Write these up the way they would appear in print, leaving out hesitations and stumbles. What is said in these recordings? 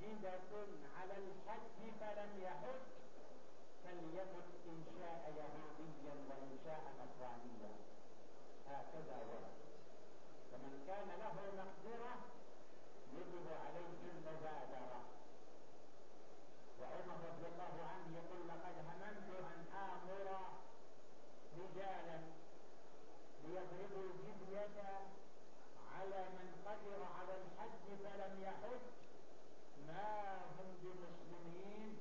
واحدة على الحج فلم يحج فليمت إن شاء يهوديا وإن شاء نصرانيا. هكذا ورد. فمن كان له مقدرة يجب عليه المبادرة. وعمر رضي الله عنه يقول لقد هممت أن آمر رجالا ليضربوا الجزية على من قدر على الحج فلم يحج ما هم بمسلمين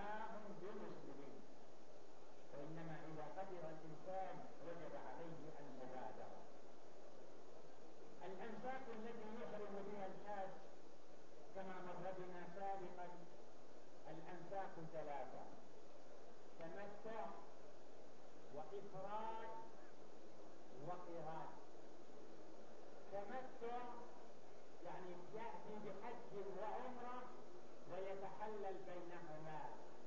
وإنما إذا قدر الإنسان وجب عليه المبادرة. الأنساك التي يحرم بها الحاج كما مر بنا سابقا الأنساك 3: تمتع وإفراد وقران. تمتع يعني يأتي بحج وعمرة ويتحلل بينهما،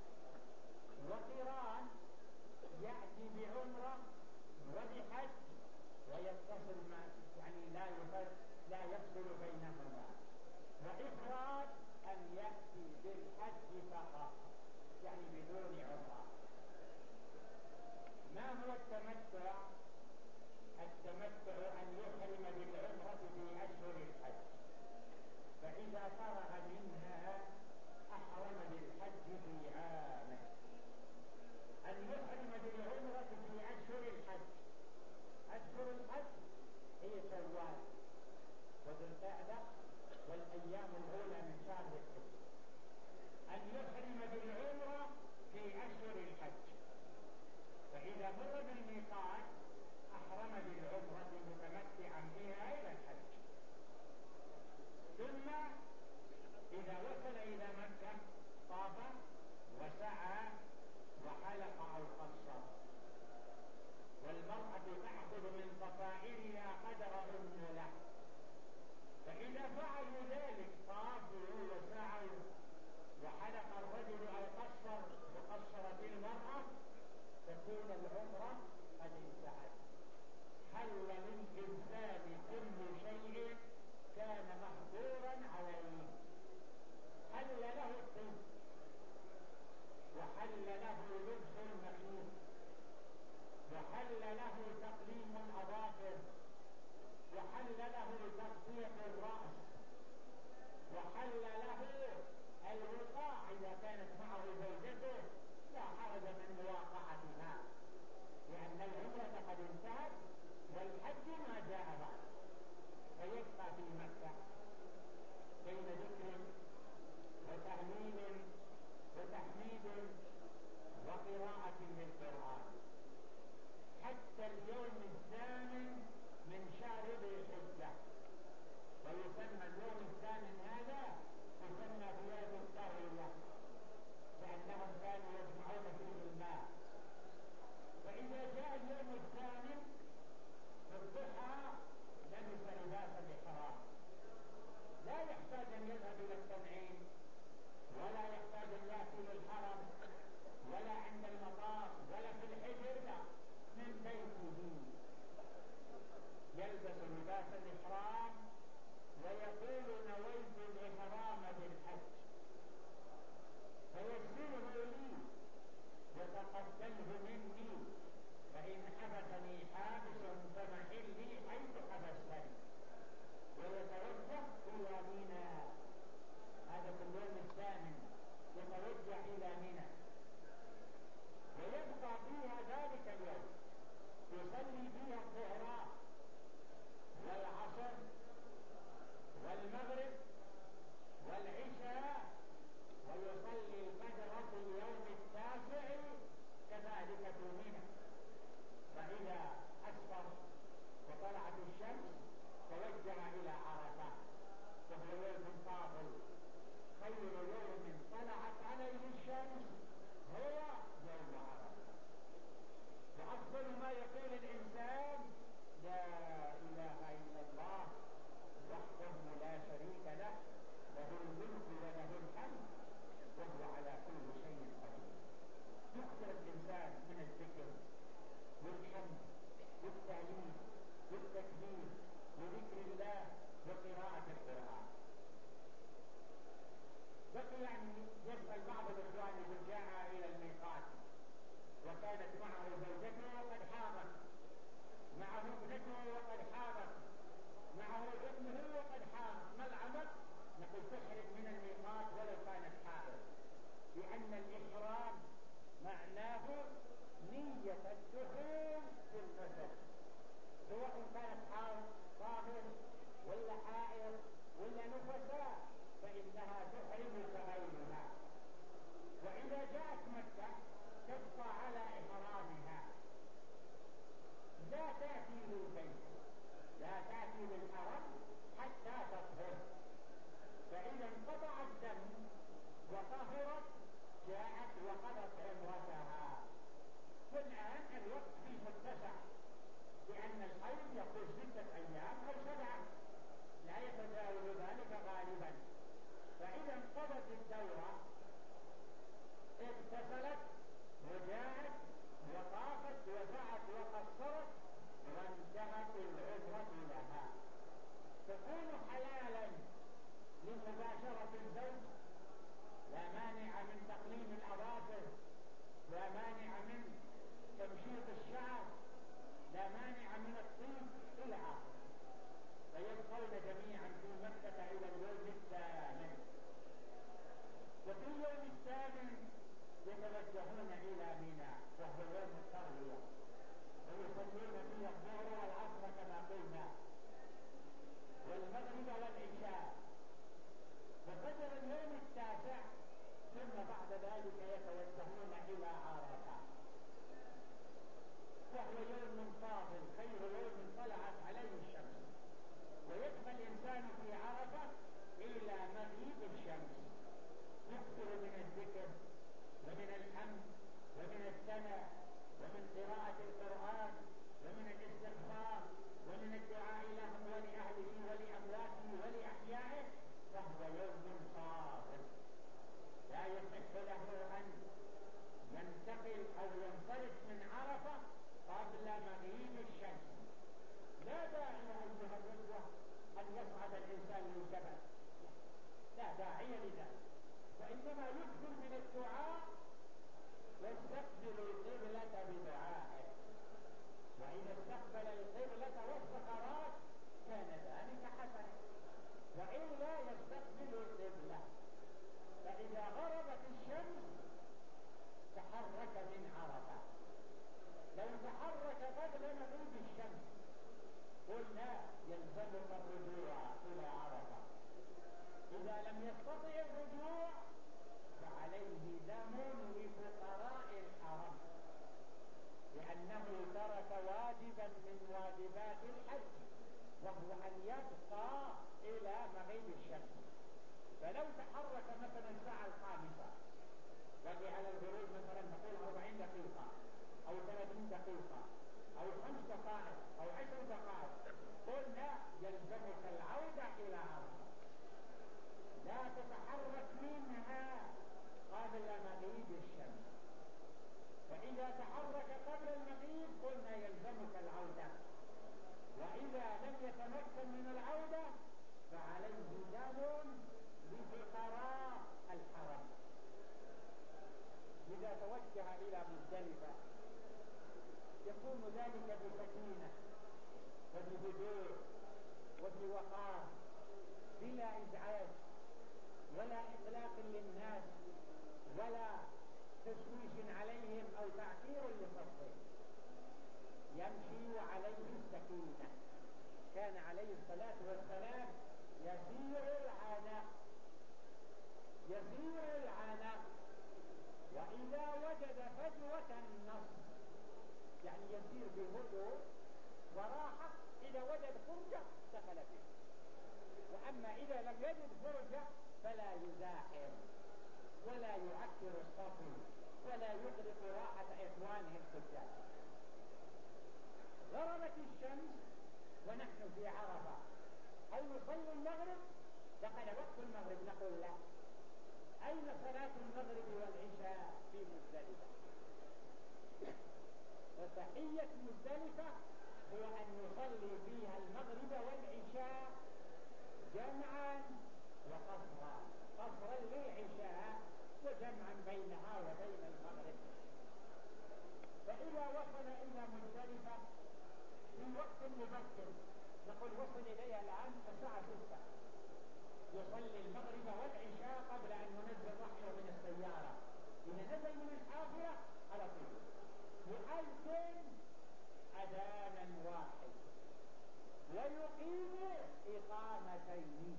وقران يأتي بعمرة وبحج ويتصل يعني لا يفصل بينهما. وإفراد أن يأتي بالحج فقط يعني بدون عمرة. ما هو التمتع؟ التمتع أن يحرم بالعمرة في أشهر الحج، فإذا فرغ منها أحرم بالحج في عامه. أن يحرم بالعمرة في أشهر الحج. أشهر الحج هي شوال وذو القعدة والأيام الأولى من شهر الحج. أن يحرم بالعمرة في أشهر الحج، فإذا مر بالميقات أحرم بالعمرة متمتعا بها إلى الحج. ثم إذا وصل إلى مكة طاف وسعى وحلق أو قصر. والمرأة تأخذ من ضفائرها قدر أنملة، فإذا فعلوا ذلك طافوا وسعوا وحلق الرجل أو قصر وقصرت المرأة تكون العمرة قد انتهت. يبقى إلى مغيب الشمس. فلو تحرك مثلا الساعة 5 وجه على الغروب مثلا نقول 40 دقيقة أو 30 دقيقة أو 5 دقائق أو 10 دقائق، قلنا يلزمك العودة إلى عرفة، لا تتحرك منها قبل مغيب الشمس. فإذا تحرك قبل المغيب قلنا يلزمك العودة، وإذا لم يتمكن من العودة فعليه دم لفقراء الحرم. إذا توجه إلى مزدلفة يكون ذلك بسكينة وبهدوء وبوقار بلا إزعاج ولا إقلاق للناس ولا تشويش عليهم أو تعكير لصفهم، يمشي عليه السكينة. كان عليه الصلاة والسلام يسير العناق وإذا وجد فجوة النصر، يعني يسير بهدوء وراحة، إذا وجد فرجة دخل فيه، وأما إذا لم يجد فرجة فلا يزاحم ولا يعكر الصف ولا يغرق راحة إخوانه الحجاج. غربت الشمس ونحن في عرفة أو نصلي المغرب، دخل وقت المغرب، نقول لا، أين صلاة المغرب والعشاء؟ في مزدلفة. وتحية مزدلفة هو أن نصلي فيها المغرب والعشاء جمعا وقصرا، قصرا للعشاء وجمعا بينها وبين المغرب. فإذا وصل إلى مزدلفة في وقت مبكر، نقول وصل إليها الآن الساعة 6، يصلي المغرب والعشاء قبل أن ينزل رحله من السيارة. إذا نزل من الحافلة على طول يؤذن أذانا واحد ويقيم إقامتين،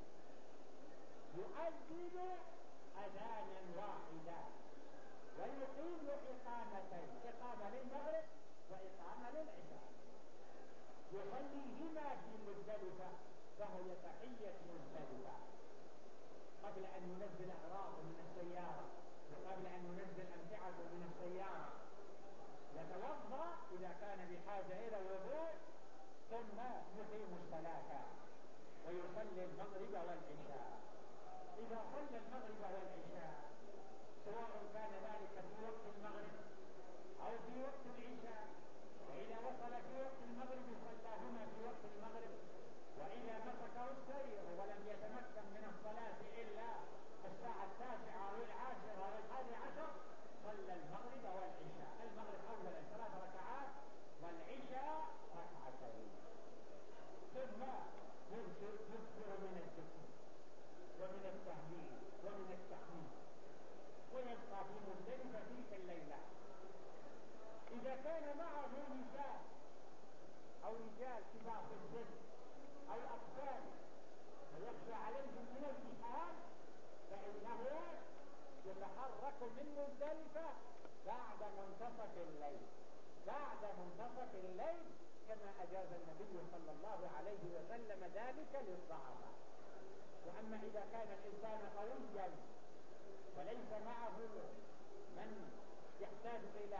يؤذن أذانا واحدا ويقيم إقامتين، إقامة للمغرب وإقامة للعشاء، يصليهما في مزدلفة، فهي تحية مزدلفة قبل أن ينزل أغراضه من السيارة وقبل أن ينزل أمتعته من السيارة. يتوضأ إذا كان بحاجة إلى الوضوء، ثم يقيم الصلاة ويصلي المغرب والعشاء. إذا صلى المغرب والعشاء سواء كان ذلك في وقت المغرب أو في وقت العشاء، وإذا وصل في وقت المغرب صلاهما في وقت المغرب، وإذا مسكه السير ولم يتمكن من الصلاة إلا الساعة 9 أو 10 أو 11 صلى المغرب والعشاء. المغرب أولا 3 ركعات والعشاء ركعتين، ثم يكثر من الذكر ومن التهليل ومن التحميد، ويبقى في مزدلفة تلك الليلة. إذا كان معه نساء أو رجال كبار في السن أو أطفال ويخشى عليهم من الزحام، فإنه يتحرك من مزدلفة بعد منتصف الليل، بعد منتصف الليل، كما أجاز النبي صلى الله عليه وسلم ذلك للضعفاء. وأما إذا كان الإنسان قويا وليس معه من يحتاج إلى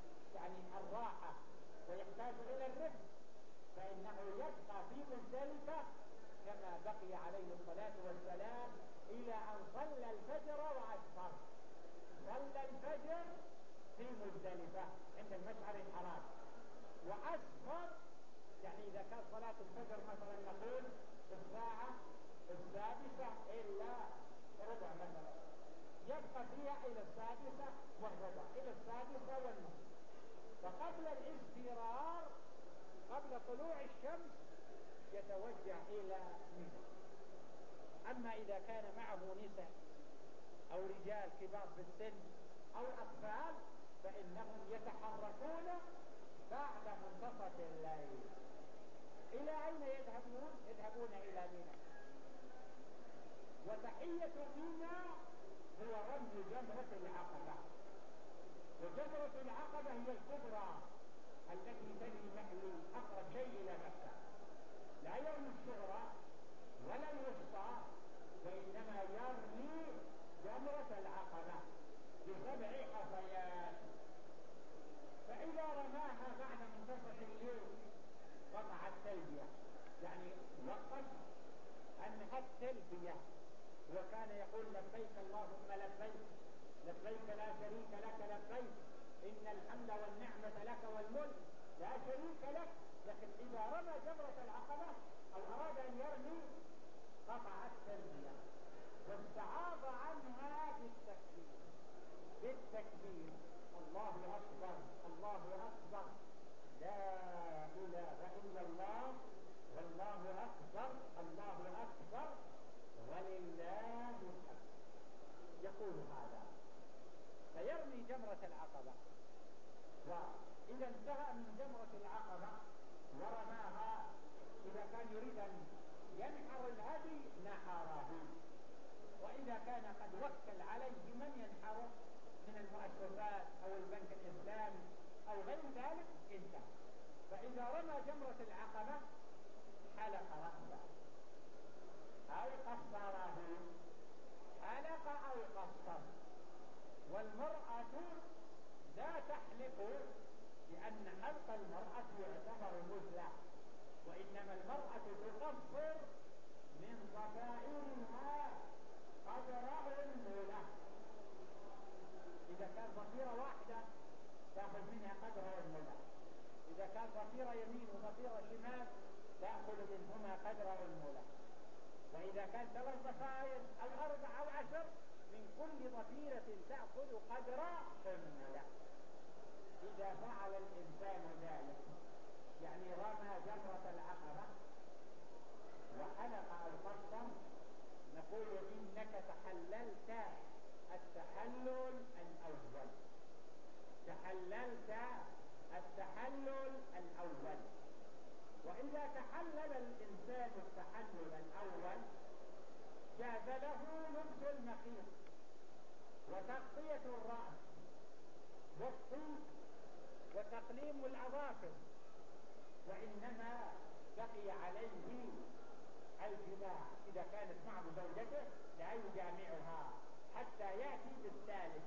الراحة ويحتاج إلى الرفق، فإنه يبقى في مزدلفة كما بقي عليه الصلاة والسلام إلى أن صلى الفجر وأسفر. صلى الفجر في مزدلفة عند المشعر الحرام، وأسفر يعني إذا كان صلاة الفجر مثلا نقول الساعة 6:10 إلا ربع مثلا، يبقى فيها إلى 6:15 إلى 6:30. فقبل الاستقرار قبل طلوع الشمس يتوجه إلى منى. أما إذا كان معه نساء أو رجال كبار في السن أو أطفال فإنهم يتحركون بعد منتصف الليل. إلى أين يذهبون؟ يذهبون إلى منى. وتحية منى هو رمي جمرة العقبة، وجمرة العقبة هي الكبرى التي تلي أقرب شيء إلى مكة. لا يوم الصغرى 7 حصيات. فإذا رماها بعد منتصف الليل قطع التلبية، يعني وقف أنهى التلبية، وكان يقول لبيك اللهم لبيك لبيك لا شريك لك لبيك إن الحمد والنعمة لك والملك لا شريك لك. لكن إذا رمى جمرة العقبة أو أراد أن يرمي قطع التلبية واستعاض عنها بالتكبير الله أكبر الله أكبر لا إله إلا الله والله أكبر الله أكبر ولله الحمد. يقول هذا فيرمي جمرة العقبة، وإذا انتهى من جمرة العقبة ورماها إذا كان يريد أن ينحر الهدي نحره، وإذا كان قد وكل عليه من ينحره من المؤسسات أو البنك الإسلامي أو غير ذلك انتهى. فإذا رمى جمرة العقبة حلق رأسه أو قصره، حلق أو قصر. والمرأة لا تحلق لأن حلق المرأة يعتبر مثلى، وإنما المرأة تقصر من ضفائرها قدر المولى. إذا كان ضفيرة واحدة تأخذ منها قدر المولى، إذا كان ضفيرة يمين وضفيرة شمال تأخذ منهما قدر المولى، وإذا كان 3 ضفائر أو 4 أو 10 من كل ضفيرة تأخذ قدر المولى. إذا فعل الإنسان ذلك يعني رمى جمرة العقبة وحلق أو قصر نقول إنك تحللت التحلل الأول، تحللت التحلل الأول. وإذا تحلل الإنسان التحلل الأول جاز له لبس المخيط وتغطية الرأس والطيب وتقليم الأظافر، وإنما بقي عليه الجماع. إذا كانت معه زوجته لا يجامعها حتى يأتي بالثالث.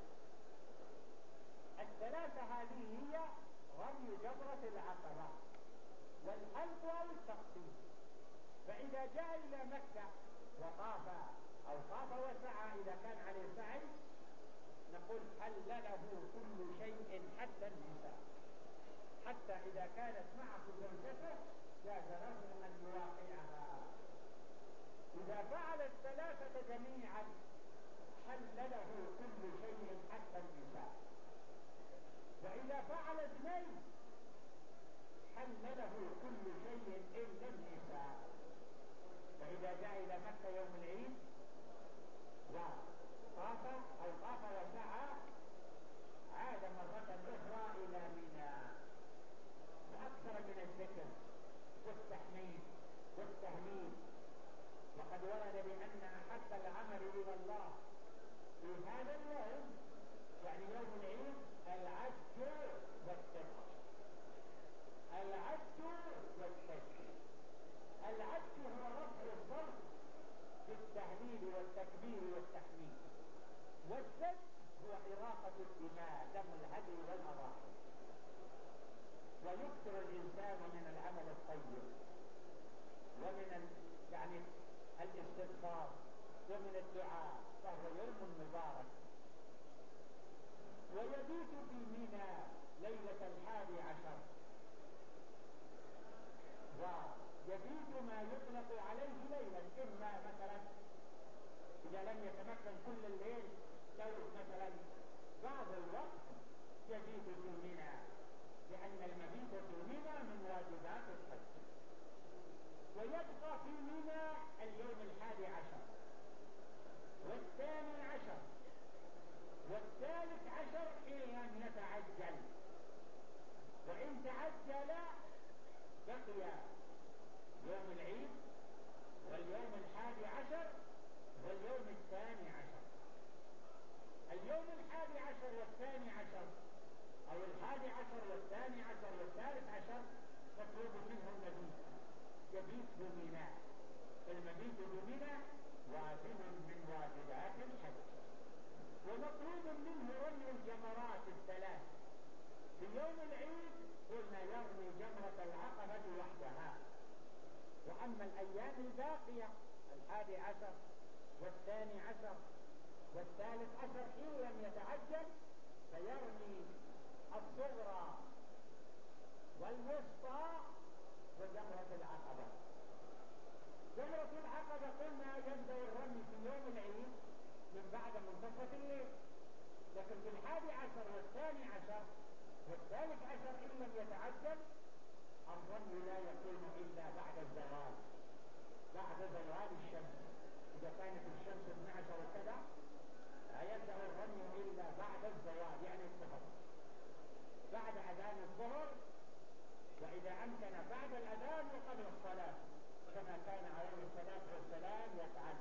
الثلاثة هذه هي رمي جمرة العقبة والحلق أو التقطيع. فإذا جاء إلى مكة وطاف أو طاف وسعى إذا كان عليه سعي نقول حلله كل شيء حتى النساء، حتى إذا كانت معه زوجته جاز له أن يواقعها. إذا فعل الثلاثة جميعا حلله كل شيء حتى النساء. وإذا فعل 2 حلله كل شيء إلا النساء. فإذا جاء إلى مكة يوم العيد وطاف أو طاف وسعى عاد مرة أخرى إلى منى وأكثر من الذكر والتحميد والتهليل. وقد ورد بأن أحب العمل إلى الله في هذا اليوم يعني يوم العيد العج والحج. العج والحج، العج هو رفع الصوت بالتهليل والتكبير والتحميد، والسد هو إراقة الدماء دم الهدي والأضاحي. ويكثر الإنسان من العمل الطيب ومن يعني الاستغفار ومن الدعاء، فهو يوم مبارك. ويبيت في منى ليلة 11 ويبيت ما يطلق عليه ليلا، إما مثلا إذا لم يتمكن كل الليل لو مثلا بعض الوقت يبيت في منى، لأن المبيت في منى من واجبات الحج. ويبقى في منى اليوم 11 وال12 وال13 حين يتعجل، وإن تعجل بقي يوم العيد الباقية 11 و12 و13 إن لم يتعجل فيرمي الصغرى والوسطى وجمرة العقبة. جمرة العقبة قلنا يبدأ الرمي في يوم العيد من بعد منتصف الليل، لكن في 11 و12 و13 إن لم يتعجل الرمي لا يكون إلا بعد الزوال، بعد زوال الشمس. إذا كانت الشمس 12 وكذا لا يبدأ الرمي إلا بعد الزوال، يعني الظهر، بعد أذان الظهر، وإذا أمكن بعد الأذان وقبل الصلاة كما كان عليه الصلاة والسلام يفعل.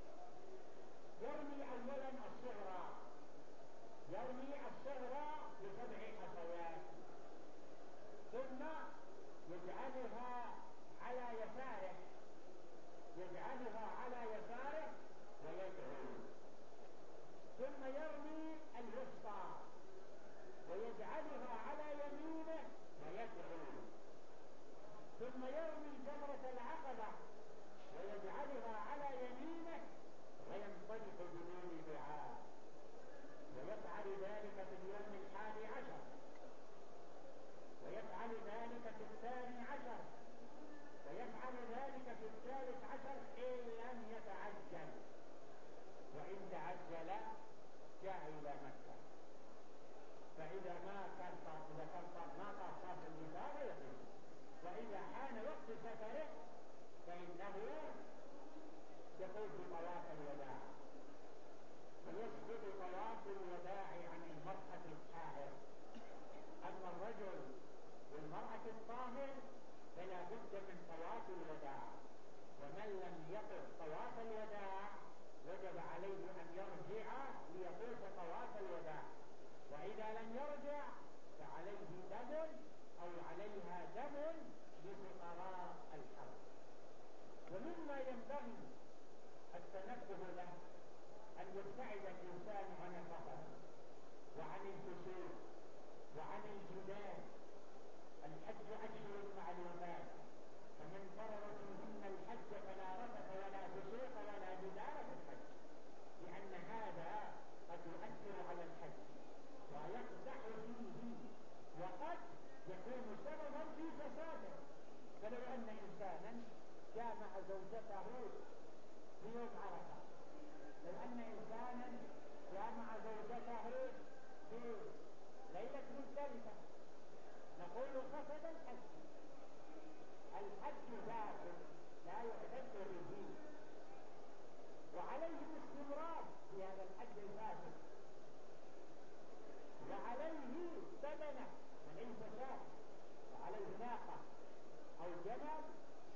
يرمي أولا الصغرى، يرمي الصغرى ب7 حصيات، ثم يجعلها على يساره، يجعلها على يساره ويدعو، ثم يرمي الوسطى ويجعلها على يمينه ويدعو، ثم يرمي جمرة العقبة ويجعلها على يمينه وينطلق بدون دعاء، ويفعل ذلك في اليوم 11 ويفعل ذلك في 12 ويفعل ذلك في 13 إن لم يتعجل، وإن تعجل جاء إلى مكة. فإذا ما كان ما طاف الوداع يقول، وإذا حان وقت سفره فإنه يقول بطواف الوداع، ويسقط طواف الوداع عن المرأة الحائض. أما الرجل والمرأة الطاهر فلا بد من طواف الوداع، ومن لم يطف طواف الوداع وجب عليه أن يرجع ليطوف طواف الوداع، وإذا لم يرجع فعليه دم أو عليها دم لفقراء الحرب. ومما ينبغي التنبه له أن يبتعد الإنسان عن الرفث وعن الفسوق وعن الجدال. الحج أشهر معلومات، فمن فرض فيهن الحج فلا رفث ولا فسوق ولا جدال في الحج، لأن هذا قد يؤثر على الحج ويقدح فيه وقد يكون سببا في فساده. فلو أن إنسانا جامع زوجته في يوم عرفة، لو أن إنسانا جامع زوجته في ليلة مزدلفة، نقول فسد الحج. الحج فاسد لا يعتد به، وعليه الاستمرار في هذا الحج الفاسد، وعليه بدنه وليس شاة، وعليه ناقة أو جمل،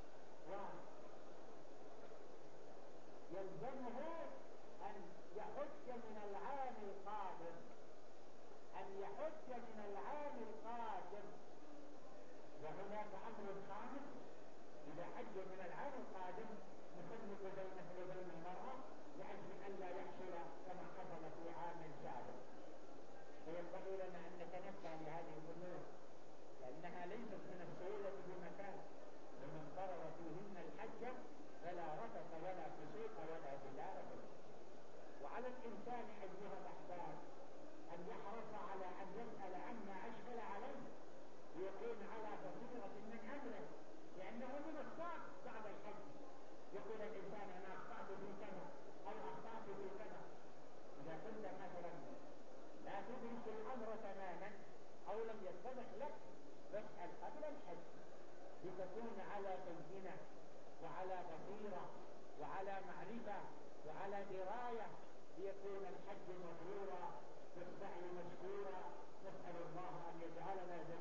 ويلزمه أن يحج من العام القادم، أن يحج من العام القادم. وهناك أمر خامس، إذا حج من العام القادم نفرق بينه وبين المرأة لأجل أن لا يحصل كما حصل في عام سابق. فينبغي لنا أن نتنبه لهذه الأمور لأنها ليست من السهولة بمكان. ومن فرض فيهن الحج فلا رفث ولا فسوق ولا جدال. وعلى الإنسان أيها الأحباب أن يحرص على أن يسأل عما أشكل عليه ليكون على بصيرة من أمره، لأنه من الصعب بعد الحج يقول الإنسان أنا أخطأت في كذا أو أخطأت في كذا. إذا كنت مثلا لا تدرك الأمر تماما أو لم يتضح لك فاسأل قبل الحج لتكون على بينة وعلى بصيرة وعلى معرفة وعلى دراية، ليكون الحج مبرورا والسعي مشكورا. نسأل الله أن يجعلنا